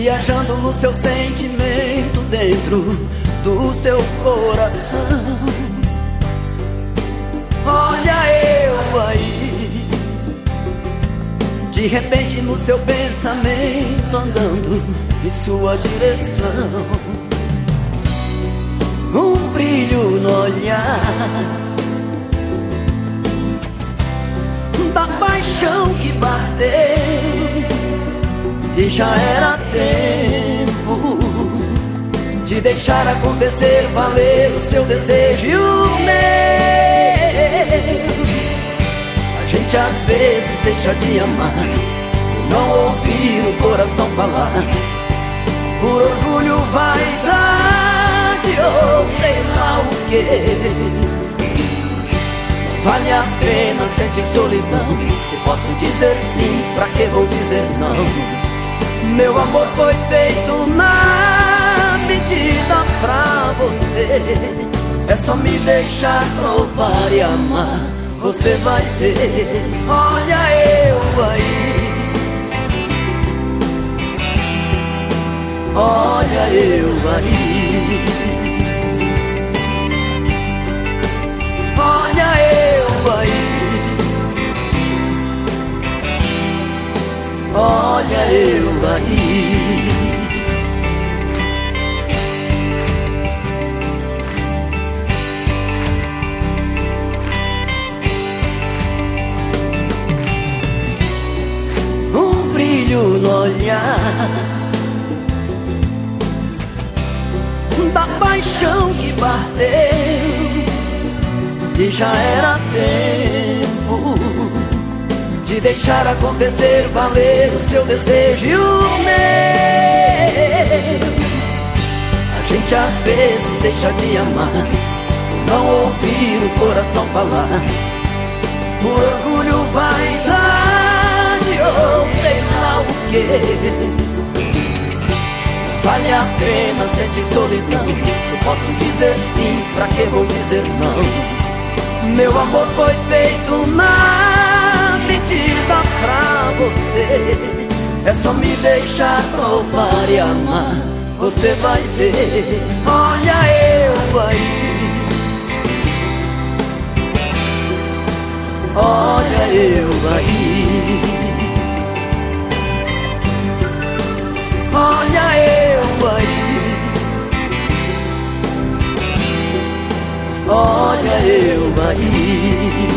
viajando no seu sentimento dentro do seu coração. Olha eu aí, de repente no seu pensamento andando em sua direção. Um brilho no olhar da paixão que bateu, e já era tempo de deixar acontecer, valer o seu desejo e o meu. A gente às vezes deixa de amar por não ouvir o coração falar, por orgulho, vaidade ou sei lá o que. Vale a pena sentir solidão. Se posso dizer sim, pra que vou dizer não? Meu amor foi feito na medida pra você. É só me deixar provar e amar, você vai ver. Olha eu aí, olha eu aí, olha eu aí, olha eu aí. Um brilho no olhar da paixão que bateu, e já era tempo de deixar acontecer, valer o seu desejo e o meu. A gente às vezes deixa de amar por não ouvir o coração falar, por orgulho, vaidade ou sei lá o que. Vale a pena sentir solidão. Se posso dizer sim, pra que vou dizer não? Meu amor foi feito na medida pra você. É só me deixar provar e amar, você vai ver. Olha eu aí, olha eu aí, olha eu aí, olha eu aí.